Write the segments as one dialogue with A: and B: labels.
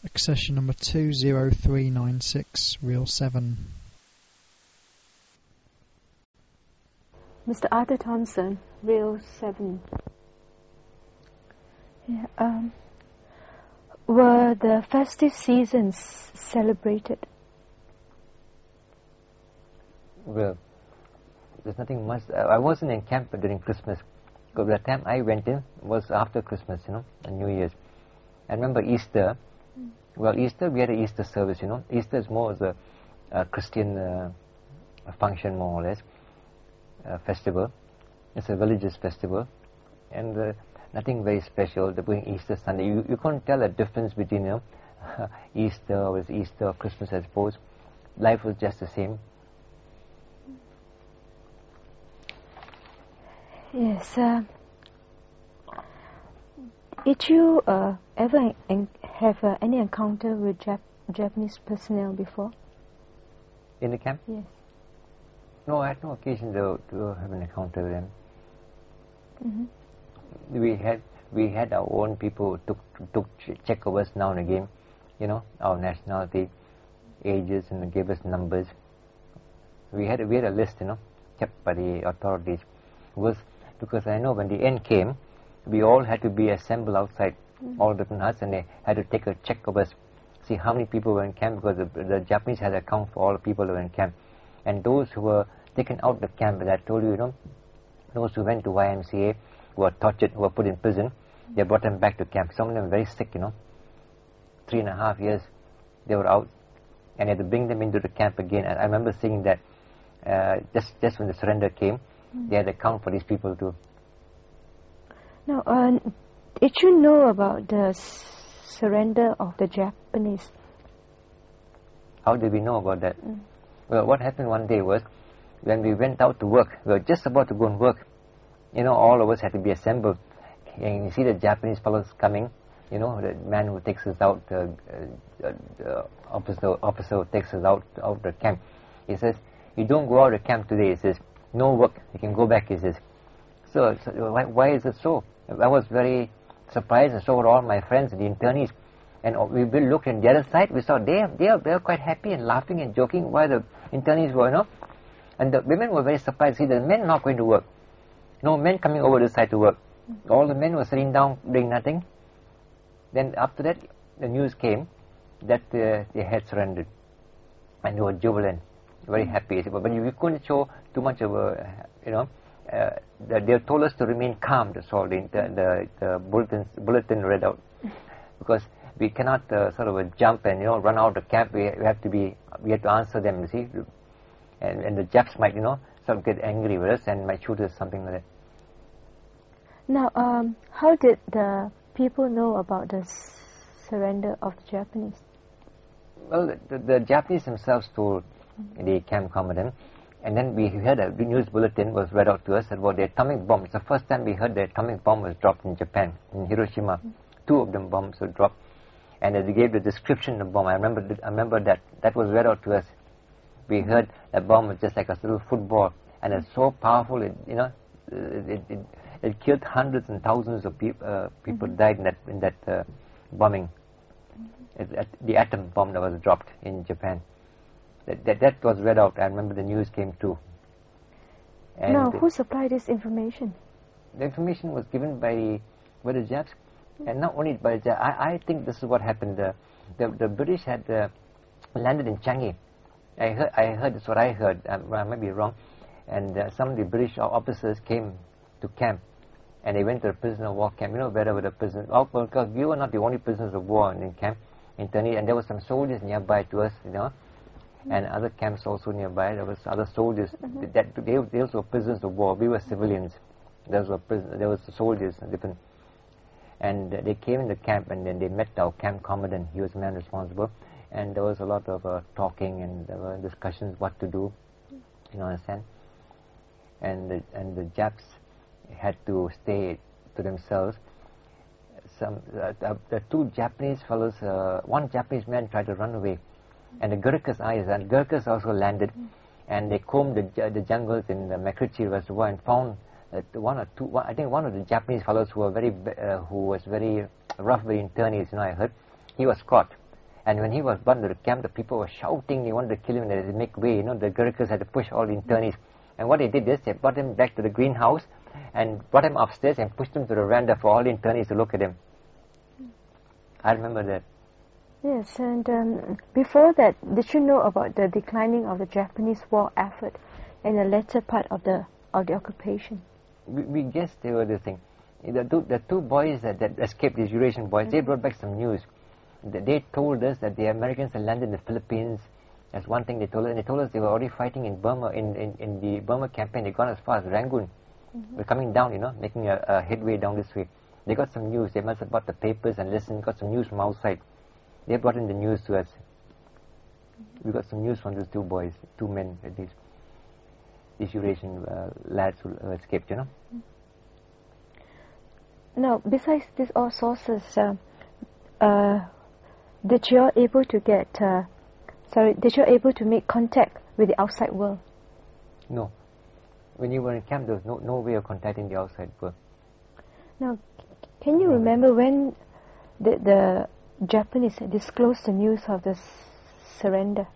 A: Accession number 20396, reel 7.
B: Mr. Arthur Thompson, reel 7. Yeah, were the festive seasons celebrated?
C: Well, there's nothing much. I wasn't in camp during Christmas, because the time I went in was after Christmas, and New Year's. I remember Easter. Well, Easter, we had an Easter service, Easter is more as a Christian function, more or less, festival. It's a religious festival, and nothing very special. They're going Easter Sunday. You can't tell a difference between, Easter or Christmas, I suppose. Life was just the same.
B: Yes. Did you ever have any encounter with Japanese personnel before?
C: In the camp?
B: Yes.
C: No, I had no occasion to have an encounter with them.
B: Mm-hmm.
C: We had our own people who took check of us now and again, our nationality, ages, and gave us numbers. We had a list, kept by the authorities. Because I know when the end came, we all had to be assembled outside, all different huts, and they had to take a check of us, see how many people were in camp, because the Japanese had to account for all the people who were in camp. And those who were taken out of the camp, as I told you, those who went to YMCA, who were tortured, who were put in prison, they brought them back to camp. Some of them were very sick, 3.5 years they were out, and they had to bring them into the camp again. And I remember seeing that just when the surrender came, they had to account for these people too.
B: Now, did you know about the surrender of the Japanese?
C: How did we know about that? Well, what happened one day was, when we went out to work, we were just about to go and work. All of us had to be assembled. And you see the Japanese fellows coming, the man who takes us out, the officer who takes us out of the camp. He says, "You don't go out of camp today." He says, "No work, you can go back," he says. So why is it so? I was very surprised, and so were all my friends, the internees. And we looked on the other side, we saw they are quite happy and laughing and joking, while the internees were, and the women were very surprised. See, the men not going to work. No men coming over this side to work. All the men were sitting down doing nothing. Then after that, the news came that they had surrendered, and they were jubilant, very happy. But we couldn't show too much of they told us to remain calm. That's all the bulletin read out, because we cannot sort of jump and run out of the camp. We have to answer them. You see, and the Japs might sort of get angry with us and might shoot us, something like that.
B: Now, how did the people know about the surrender of the Japanese?
C: Well, the Japanese themselves told the camp commandant, and then we heard a news bulletin was read out to us about the atomic bomb. It's the first time we heard the atomic bomb was dropped in Japan, in Hiroshima. 2 of them bombs were dropped, and they gave the description of the bomb. I remember that was read out to us. We heard that bomb was just like a little football, and it's so powerful. It killed hundreds and thousands of people. People died in that bombing. The atom bomb that was dropped in Japan. That was read out. I remember the news came too. And
B: now, who supplied this information?
C: The information was given by the Japs, and not only by the Japs. I think this is what happened. The British had landed in Changi. I heard. That's what I heard. I might be wrong. And some of the British officers came to camp, and they went to the prisoner of war camp. Where were the prisoners? Because we were not the only prisoners of war in camp, and there were some soldiers nearby to us, and other camps also nearby. There was other soldiers. They also were prisoners of war. We were civilians. There was soldiers, different. And they came in the camp, and then they met our camp commandant. He was the man responsible, and there was a lot of talking, and there were discussions what to do. Understand? And the Japs had to stay to themselves. The 2 Japanese fellows, one Japanese man tried to run away, and the Gurkhas also landed, and they combed the jungles in the Makrichi Reservoir and found one of the Japanese fellows who was very rough, very internees, I heard, he was caught. And when he was brought to the camp, the people were shouting, they wanted to kill him, they make way, the Gurkhas had to push all the internees. And what they did is, they brought him back to the greenhouse, and brought him upstairs and pushed him to the veranda for all the internees to look at him. I remember that.
B: Yes, and before that, did you know about the declining of the Japanese war effort in the latter part of the occupation?
C: We guessed they were the thing. The two boys that escaped, these Eurasian boys, they brought back some news. They told us that the Americans had landed in the Philippines. That's one thing they told us. And they told us they were already fighting in Burma, in the Burma campaign. They gone as far as Rangoon. They're coming down, making a headway down this way. They got some news. They must have bought the papers and listened, got some news from outside. They brought in the news to us. We got some news from these two boys, two men at least. These Eurasian lads who escaped,
B: Now, besides these all sources, did you able to make contact with the outside world?
C: No. When you were in camp, there was no way of contacting the outside world.
B: Now, can you remember when the Japanese disclosed the news of the surrender?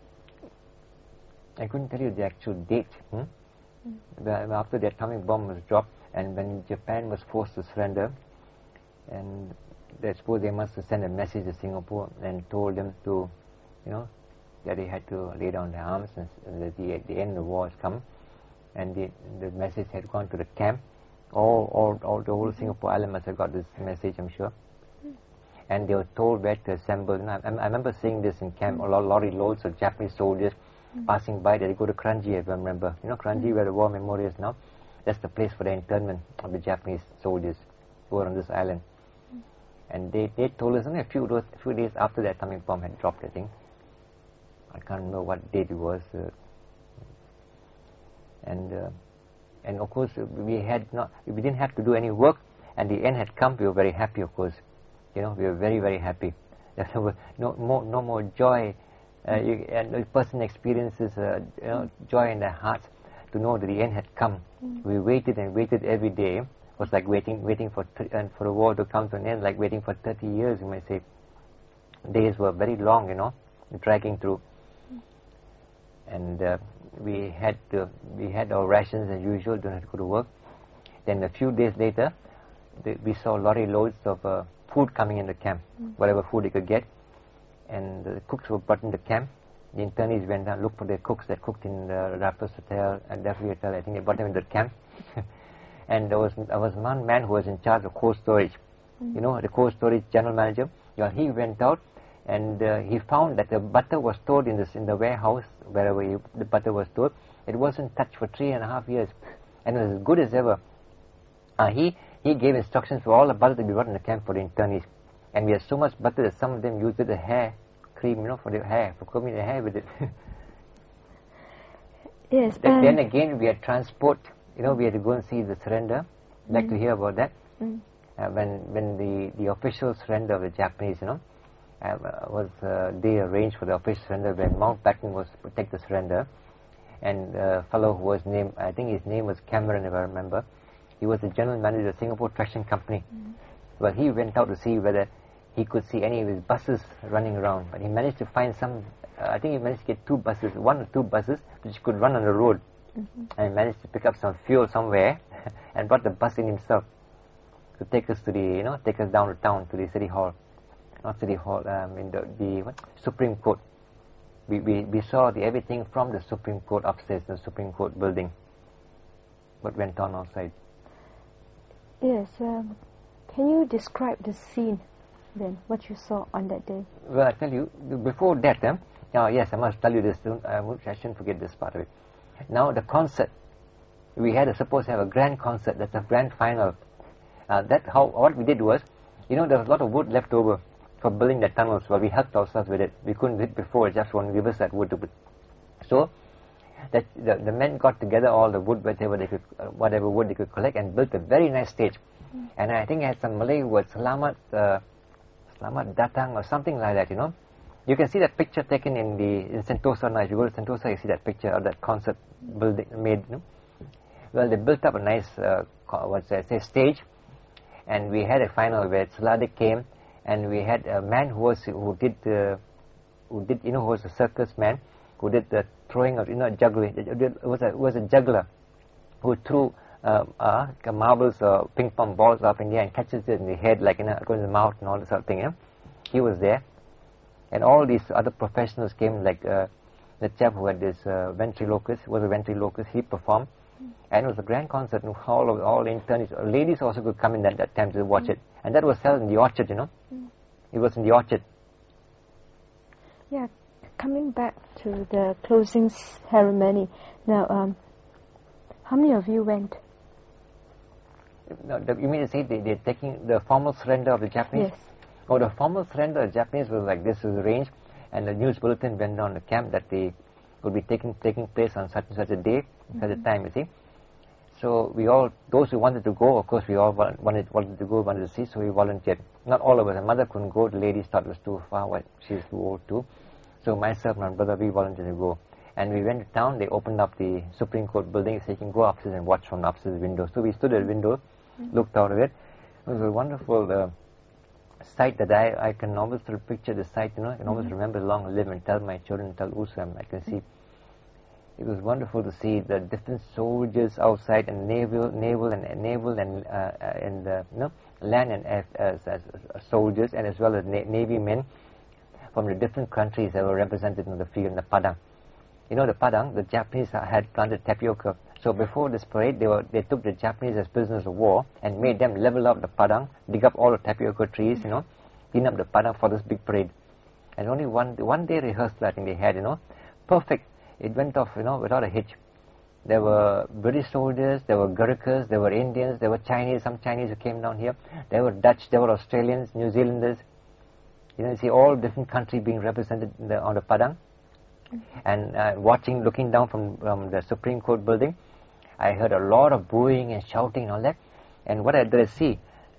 C: I couldn't tell you the actual date. After the atomic bomb was dropped, and when Japan was forced to surrender, and I suppose they must have sent a message to Singapore and told them to, that they had to lay down their arms and that the end of the war has come. And the message had gone to the camp. All the whole Singapore island must have got this message, I'm sure. And they were told where to assemble. I remember seeing this in camp, a lorry loads of Japanese soldiers passing by. They go to Kranji, if I remember. Kranji, where the war memorial is now. That's the place for the internment of the Japanese soldiers who were on this island. And they told us only a few days after the atomic bomb had dropped, I think. I can't remember what date it was. And of course, we didn't have to do any work, and the end had come. We were very happy, of course. We were very, very happy. There was no more joy, and the person experiences joy in their hearts to know that the end had come. We waited and waited every day. It was like waiting for the war to come to an end, like waiting for 30 years, you might say. Days were very long, dragging through. And we had our rations as usual, don't have to go to work. Then a few days later, we saw lorry loads of food coming in the camp, whatever food they could get. And the cooks were brought in the camp. The internees went down, looked for their cooks that cooked in the Raffles Hotel and Duffy Hotel. I think they brought them into the camp. And there was one man who was in charge of cold storage. The cold storage general manager. He went out and he found that the butter was stored in the warehouse, wherever the butter was stored. It wasn't touched for 3.5 years, and it was as good as ever. He gave instructions for all the butter to be brought in the camp for the internees. And we had so much butter that some of them used it as hair cream, for their hair, for combing their hair with it.
B: Yes.
C: Then again, we had transport. We had to go and see the surrender. I'd like to hear about that. When the official surrender of the Japanese, they arranged for the official surrender when Mountbatten was to protect the surrender. And a fellow who was named, I think his name was Cameron, if I remember. He was the general manager of the Singapore Traction Company. Well, he went out to see whether he could see any of his buses running around. But he managed to find some, I think he managed to get one or two buses, which could run on the road. And he managed to pick up some fuel somewhere and brought the bus in himself to take us to take us down to town to the city hall. Not city hall, in the Supreme Court. We saw everything from the Supreme Court upstairs, the Supreme Court building. What went on outside.
B: Yes. Can you describe the scene then, what you saw on that day?
C: Well, I tell you, before that, yes, I must tell you this. I shouldn't forget this part of it. Now, the concert. We had supposed to have a grand concert. That's a grand final. What we did was, there was a lot of wood left over for building the tunnels. Well, we helped ourselves with it. We couldn't do it before. Just one give us that wood to put. So, the men got together all the wood, whatever wood they could collect, and built a very nice stage. And I think it had some Malay words, Selamat Datang or something like that. You can see that picture taken in Sentosa now. If you go to Sentosa, you see that picture of that concert building made. Well, they built up a nice, stage, and we had a final where Seladik came and we had a man who did who was a circus man who did the throwing of juggling. It was a juggler who threw marbles or ping pong balls up in the air and catches it in the head, like going in the mouth and all this sort of thing. He was there, and all these other professionals came, like the chap who had this ventriloquist, was a ventriloquist. He performed, and it was a grand concert. And all interns, ladies also could come in at that time to watch it, and that was held in the orchard. It was in the orchard.
B: Yeah, coming back to the closing ceremony now. How many of you went?
C: No, you mean to say they're taking the formal surrender of the Japanese?
B: Yes.
C: Oh, the formal surrender of the Japanese was like this: was arranged, and the news bulletin went down the camp that they would be taking place on such and such a day, such a time. You see, so we all, those who wanted to go, of course, we all wanted to go, wanted to see, so we volunteered. Not all of us. My mother couldn't go. The ladies thought it was too far. She was too old too. So myself and my brother, we volunteered to go. And we went to town. They opened up the Supreme Court building, so you can go upstairs and watch from the upstairs window. So we stood at the window, looked out of it. It was a wonderful sight that I can almost picture the sight. I can almost remember long live and tell my children, tell Usam. I can see. It was wonderful to see the different soldiers outside, and naval and land and air soldiers, and as well as navy men from the different countries that were represented in the field in the Padang. The Padang, the Japanese had planted tapioca. So before this parade, they took the Japanese as prisoners of war and made them level up the Padang, dig up all the tapioca trees, clean up the Padang for this big parade. And only one day rehearsal I think they had, perfect. It went off, without a hitch. There were British soldiers, there were Gurkhas, there were Indians, there were Chinese, some Chinese who came down here. There were Dutch, there were Australians, New Zealanders. You see all different countries being represented on the Padang. And looking down from the Supreme Court building, I heard a lot of booing and shouting and all that. And what did I see?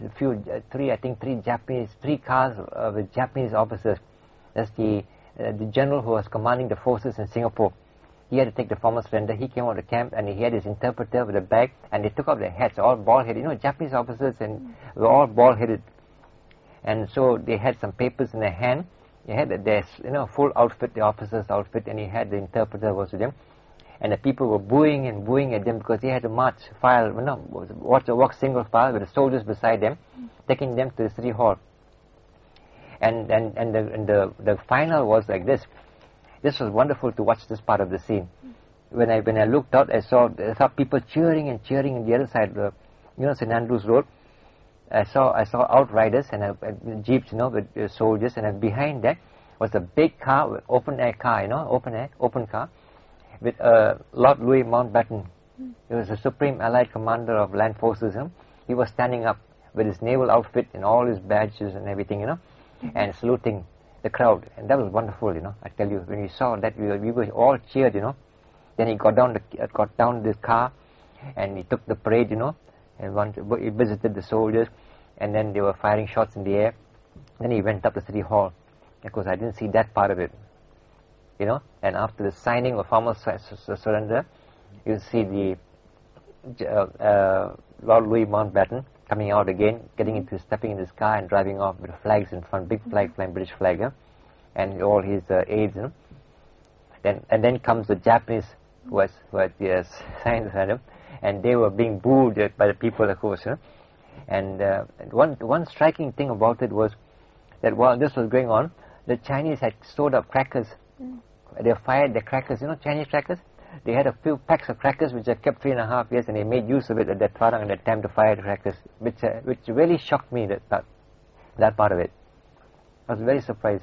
C: Three cars with Japanese officers. That's the general who was commanding the forces in Singapore. He had to take the formal surrender. He came out of the camp and he had his interpreter with a bag, and they took off their hats, all bald-headed. Japanese officers were all bald-headed. And so they had some papers in their hand. They had their full outfit, the officer's outfit, and he had the interpreter was with them. And the people were booing at them because they had to march walk single file with the soldiers beside them, taking them to the city hall. And the final was like this. This was wonderful to watch this part of the scene. When I looked out, I saw people cheering on the other side, St. Andrews Road. I saw outriders and jeeps, with soldiers, and behind that was a big car, open car, with Lord Louis Mountbatten. He was the Supreme Allied Commander of Land Forces. He was standing up with his naval outfit and all his badges and everything, and saluting the crowd, and that was wonderful. I tell you, when we saw that, we were all cheered. Then he got down the car, and he took the parade, and he visited the soldiers, and then they were firing shots in the air. Then he went up to City Hall. Of course, I didn't see that part of it, And after the signing of formal surrender, you see the Lord Louis Mountbatten coming out again, stepping in his car and driving off with flags in front, big flag, flying British flag, and all his aides, Then comes the Japanese who had signed the surrender, and they were being booed by the people, of course, And one striking thing about it was that while this was going on, the Chinese had stored up crackers. They fired the crackers, Chinese crackers. They had a few packs of crackers which they kept 3.5 years, and they made use of it at that Padang at that time to fire the crackers, which really shocked me, that part of it. I was very surprised.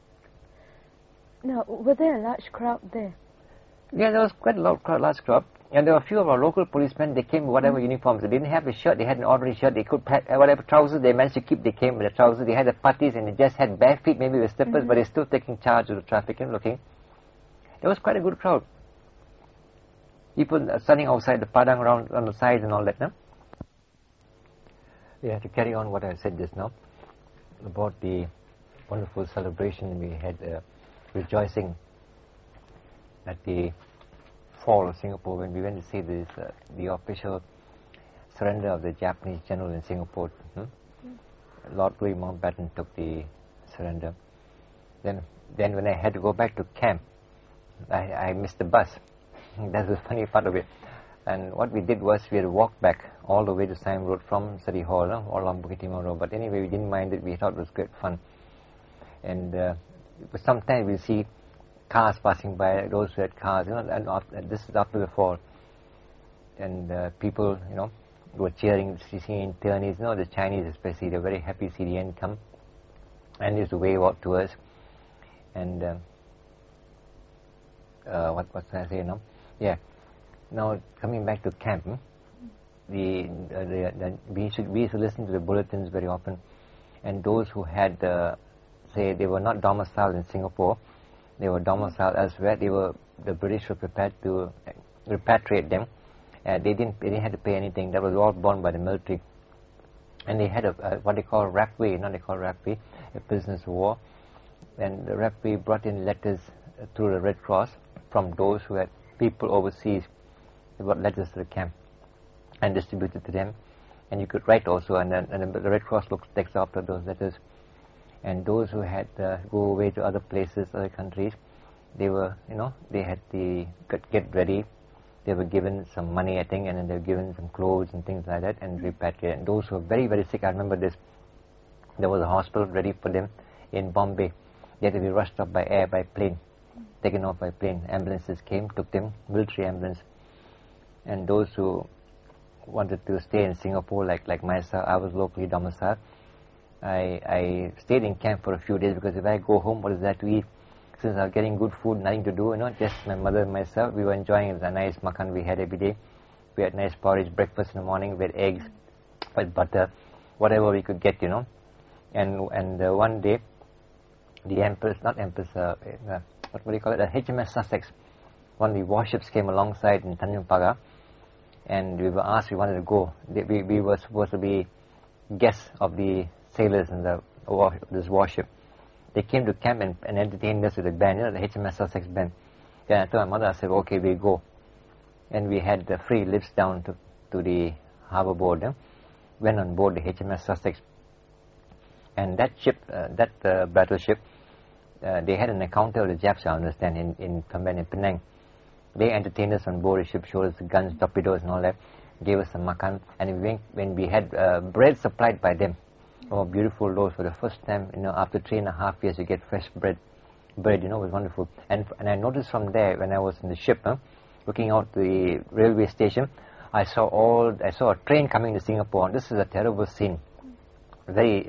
B: Now, were there a large crowd there?
C: Yeah, there was quite a large crowd. And there were a few of our local policemen. They came with whatever uniforms. They didn't have a shirt. They had an ordinary shirt. They could whatever trousers they managed to keep. They came with the trousers. They had the putties, and they just had bare feet, maybe with slippers, but they're still taking charge of the traffic and looking. There was quite a good crowd. People standing outside the Padang around on the sides and all that. Yeah, to carry on what I said just now about the wonderful celebration we had, rejoicing at the fall of Singapore when we went to see the official surrender of the Japanese general in Singapore. Lord Louis Mountbatten took the surrender. Then when I had to go back to camp, I missed the bus. That's the funny part of it. And what we did was we had to walk back all the way to Siam Road from City Hall, all along Bukit Timah Road. But anyway, we didn't mind it. We thought it was great fun. And sometimes we see cars passing by, those who had cars, and this is after the fall. And people, were cheering, seeing internees, the Chinese especially, they're very happy to see the end come. And used to wave out to us. And what can I say now? Yeah. Now, coming back to camp, we used to listen to the bulletins very often. And those who had, say, they were not domiciled in Singapore, they were domiciled elsewhere, the British were prepared to repatriate them. They didn't have to pay anything. That was all borne by the military. And they had what they call RAPWE, a prisoners of war. And the RAPWE brought in letters through the Red Cross from those who had people overseas. They brought letters to the camp and distributed to them. And you could write also, and the Red Cross takes after those letters. And those who had go away to other places, other countries, they were, they had to get ready. They were given some money, I think, and then they were given some clothes and things like that, and repatriated. And those who were very, very sick, I remember this. There was a hospital ready for them in Bombay. They had to be rushed up by air, by plane, taken off by plane. Ambulances came, took them, military ambulance. And those who wanted to stay in Singapore, like myself, I was locally domiciled. I stayed in camp for a few days because if I go home, what is there to eat? Since I was getting good food, nothing to do, just my mother and myself, we were enjoying the nice makan we had every day. We had nice porridge, breakfast in the morning, we had eggs with butter, whatever we could get, And one day, the Empress, what do you call it, the HMS Sussex, one of the warships came alongside in Tanjung Pagar, and we were asked, we wanted to go. We were supposed to be guests of the sailors in this warship. They came to camp and entertained us with a band, the HMS Sussex band. Then I told my mother, I said, okay, we go. And we had free lifts down to the harbour board. Went on board the HMS Sussex. And that ship, battleship, they had an encounter with the Japs, I understand, in Penang. They entertained us on board the ship, showed us the guns, torpedoes and all that, gave us some makan. And when we had bread supplied by them, beautiful loaves for the first time, after 3.5 years you get fresh bread. Bread, was wonderful. And I noticed from there, when I was in the ship, looking out the railway station, I saw a train coming to Singapore. This is a terrible scene. Very,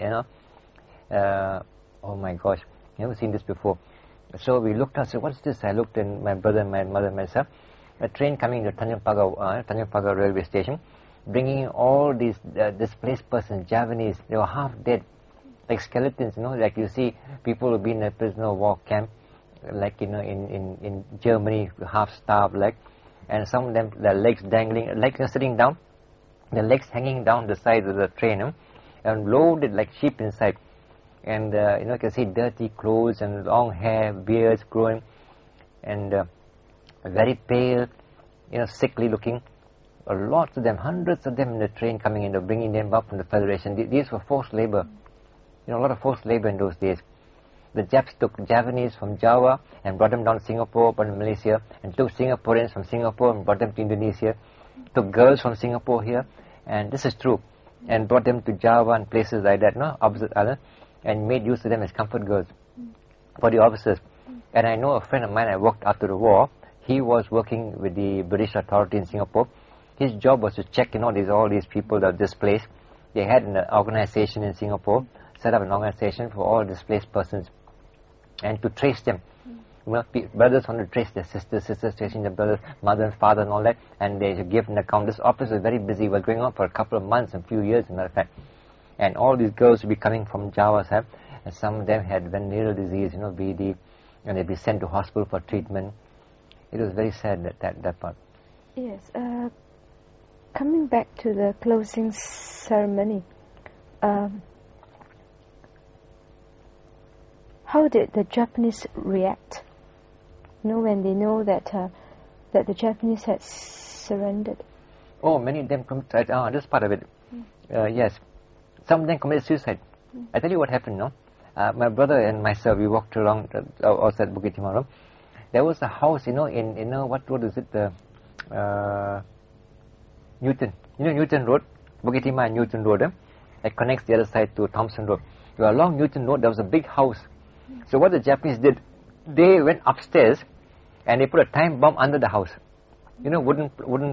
C: oh my gosh, never seen this before. So we looked and said, what's this? I looked, and my brother, my mother, myself, a train coming to Tanjung Pagar railway station, bringing all these displaced persons, Javanese. They were half dead, like skeletons, like you see people who've been in a prisoner of war camp, like, in Germany, half starved, and some of them, their legs dangling, like sitting down, their legs hanging down the side of the train, and loaded like sheep inside. And, you can see dirty clothes and long hair, beards growing, and very pale, sickly looking. Lots of them, hundreds of them in the train coming in, bringing them up from the Federation. These were forced labor. A lot of forced labor in those days. The Japs took Javanese from Java and brought them down to Singapore, brought them to Malaysia, and took Singaporeans from Singapore and brought them to Indonesia. Took girls from Singapore here, and this is true, and brought them to Java and places like that, opposite island, and made use of them as comfort girls for the officers. And I know a friend of mine, I worked after the war, he was working with the British authority in Singapore. His job was to check, all these people that are displaced. They had an organization in Singapore, set up an organization for all displaced persons, and to trace them. Brothers want to trace their sisters tracing their brothers, mother and father and all that, and they should give an account. This office was very busy. It was going on for a couple of months and few years, as a matter of fact. And all these girls would be coming from Java, sir, and some of them had venereal disease, BD, and they'd be sent to hospital for treatment. It was very sad, that part.
B: Yes. Coming back to the closing ceremony, how did the Japanese react? When they know that the Japanese had surrendered.
C: Oh, many of them committed. This part of it. Yes, some of them committed suicide. I tell you what happened, no? My brother and myself, we walked along outside Bukit Timah. There was a house, in what road is it? Newton. Newton Road, Bukit Timah and Newton Road, that connects the other side to Thompson Road. So along Newton Road, there was a big house. So what the Japanese did, they went upstairs and they put a time bomb under the house. Wooden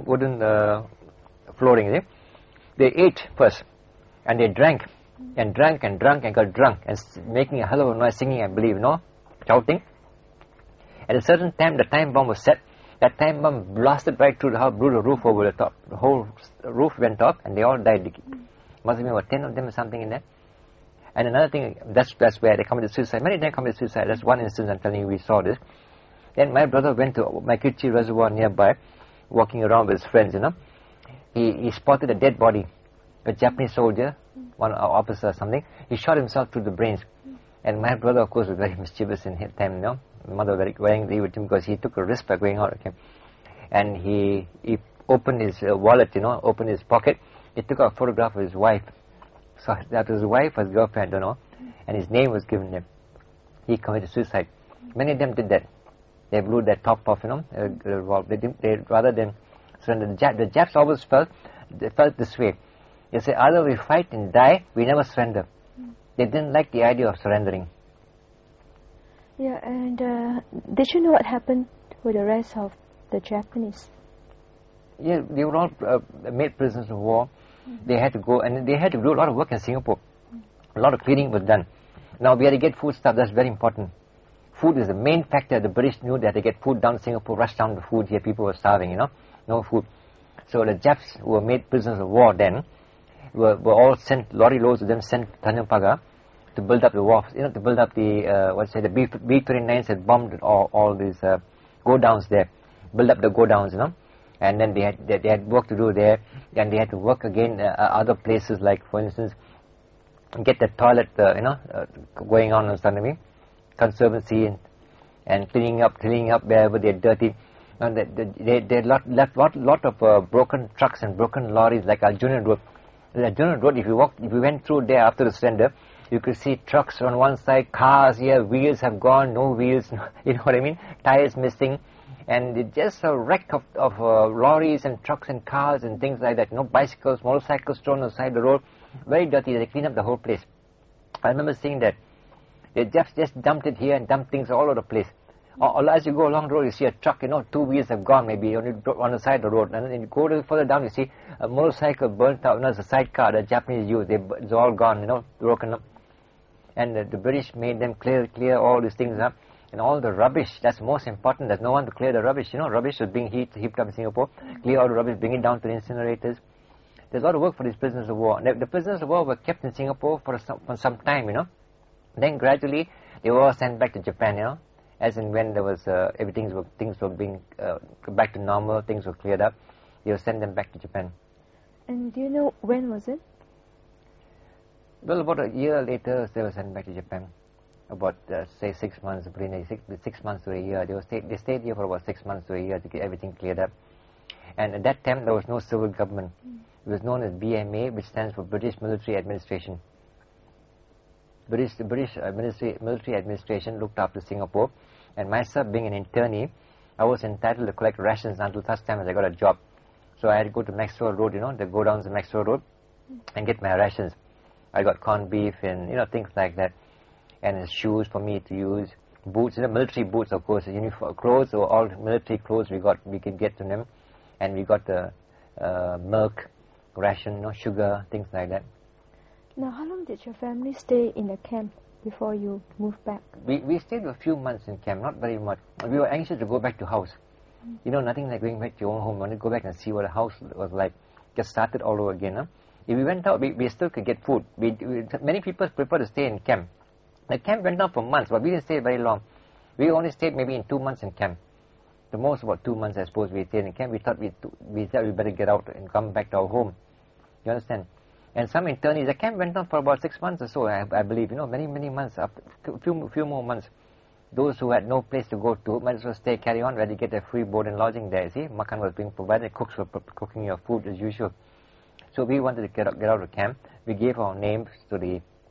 C: flooring. They ate first, and they drank, and got drunk, and making a hell of a noise, singing, I believe, shouting. At a certain time, the time bomb was set. That time bomb blasted right through the house, blew the roof over the top. The whole roof went off, and they all died. Must have been about 10 of them or something in there. And another thing, that's where they committed suicide. Many of them committed suicide. That's one instance I'm telling you, we saw this. Then my brother went to Maikuchi Reservoir nearby, walking around with his friends, He spotted a dead body, a Japanese soldier, one officer or something. He shot himself through the brains. And my brother, of course, was very mischievous in his time, My mother was very angry with him because he took a risk by going out. Okay? And he opened his wallet, opened his pocket. He took out a photograph of his wife. So that was his wife or his girlfriend, and his name was given him. He committed suicide. Many of them did that. They blew their top off, they rather than surrender. The Japs always felt this way. They say, either we fight and die, we never surrender. They didn't like the idea of surrendering.
B: Yeah, and did you know what happened with the rest of the Japanese?
C: Yeah, they were all made prisoners of war. They had to go, and they had to do a lot of work in Singapore. A lot of cleaning was done. Now we had to get food stuff. That's very important. Food is the main factor. The British knew that they get food down Singapore, rush down the food here. People were starving, no food. So the Japs who were made prisoners of war then were all sent, lorry loads of them sent to Tanjong Pagar to build up the wharves, to build up the B-29s had bombed all these go-downs there, build up the go-downs, and then they had work to do there, and they had to work again other places, like for instance, get the toilet, going on something, conservancy and cleaning up wherever they're dirty. And they left lot of broken trucks and broken lorries, like Arjuna Road. Arjuna Road, if you went through there after the surrender, you could see trucks on one side, cars here, wheels have gone, no wheels, you know what I mean? Tires missing, and it's just a wreck of lorries and trucks and cars and things like that. Bicycles, motorcycles thrown on the side of the road, very dirty. They clean up the whole place. I remember seeing that. They just dumped it here and dumped things all over the place. Or as you go along the road, you see a truck, 2 wheels have gone maybe on the side of the road. And then you go a little further down, you see a motorcycle burnt out. It's a sidecar the Japanese used. It's all gone, broken up. And the British made them clear all these things up. And all the rubbish, that's most important. There's no one to clear the rubbish. Rubbish was being heaped up in Singapore. Clear all the rubbish, bring it down to the incinerators. There's a lot of work for these prisoners of war. The prisoners of war were kept in Singapore for some time, Then gradually, they were all sent back to Japan, As in when there was, things were being back to normal, things were cleared up, they would send them back to Japan.
B: And do you know when was it?
C: Well, about a year later, they were sent back to Japan. About, say, 6 months, 6 months to a year. They stayed here for about 6 months to a year to get everything cleared up. And at that time, there was no civil government. It was known as BMA, which stands for British Military Administration. The British military administration looked after Singapore, and myself being an internee, I was entitled to collect rations until such time as I got a job. So I had to go to Maxwell Road, the go down to Maxwell Road, and get my rations. I got corned beef and things like that, and shoes for me to use, boots, military boots, of course, uniform clothes, or all military clothes we could get to them, and we got the milk, ration, sugar, things like that.
B: Now, how long did your family stay in the camp before you moved back?
C: We stayed a few months in camp, not very much. We were anxious to go back to house. Nothing like going back to your own home. I want to go back and see what a house was like. Get started all over again. If we went out, we still could get food. Many people prefer to stay in camp. The camp went on for months, but we didn't stay very long. We only stayed maybe in 2 months in camp. The most about 2 months, I suppose, we stayed in camp. We thought we better get out and come back to our home. You understand? And some internees, the camp went on for about 6 months or so, I believe, many months, after few more months. Those who had no place to go to might as well stay, carry on, where they get their free board and lodging there, see. Makan was being provided, cooks were cooking your food as usual. So we wanted to get out of camp. We gave our names to the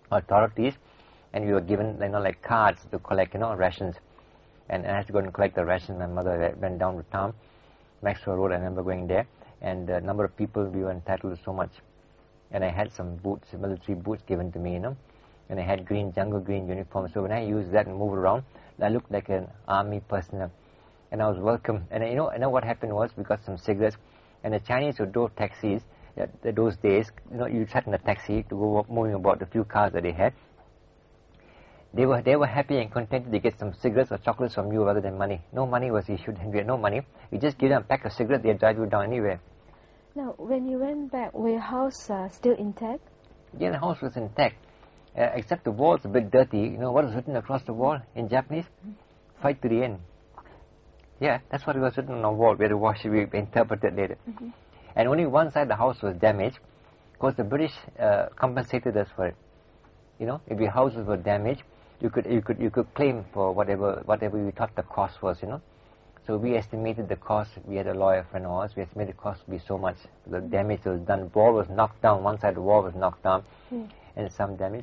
C: authorities, and we were given, like cards to collect, rations. And I had to go and collect the rations. My mother went down to town, Maxwell Road. I remember going there, and a number of people, we were entitled to so much. And I had some boots, military boots given to me, and I had jungle green uniform. So when I used that and moved around, I looked like an army personnel, and I was welcome. And I know what happened was, we got some cigarettes, and the Chinese who drove taxis, those days, you sat in a taxi to go moving about the few cars that they had. They were happy and contented to get some cigarettes or chocolates from you rather than money. No money was issued, and we had no money. You just give them a pack of cigarettes, they'd drive you down anywhere.
B: Now, when you went back, were your house still intact?
C: Yeah, the house was intact, except the wall's a bit dirty. What was written across the wall in Japanese? Fight to the end. Yeah, that's what was written on the wall. We had to wash it, we interpreted later. And only one side of the house was damaged, because the British compensated us for it. If your houses were damaged, you could claim for whatever you thought the cost was, So we estimated the cost. We had a lawyer friend of ours. We estimated the cost to be so much. The damage was done. The wall was knocked down. One side of the wall was knocked down, and some damage.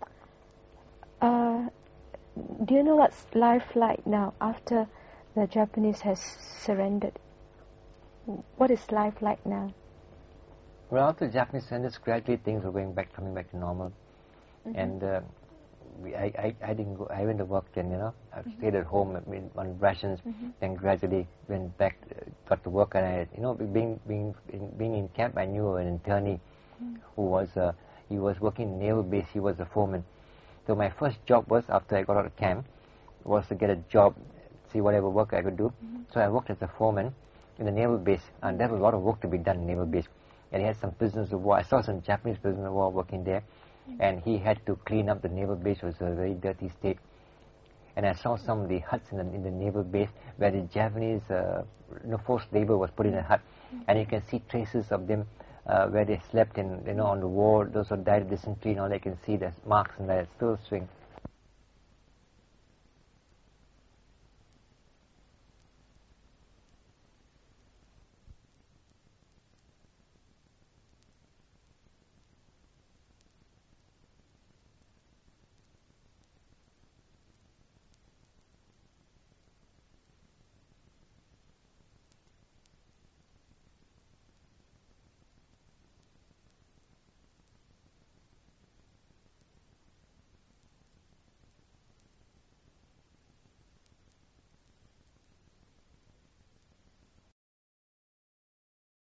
B: Do you know what's life like now after the Japanese has surrendered? What is life like now?
C: Well, after the Japanese surrendered, gradually things were coming back to normal, and I didn't go. I went to work then, I stayed at home on rations, and gradually went back, got to work, and I, being in camp, I knew an internee who was he was working in naval base. He was a foreman. So my first job was, after I got out of camp, was to get a job, see whatever work I could do. So I worked as a foreman in the naval base, and there was a lot of work to be done in naval base. And he had some prisoners of war. I saw some Japanese prisoners of war working there, and he had to clean up the naval base. It was a very dirty state. And I saw some of the huts in the naval base where the Japanese forced labor was put in a hut, and you can see traces of them where they slept in, on the wall. Those who died of dysentery, they can see the marks, and they still swing.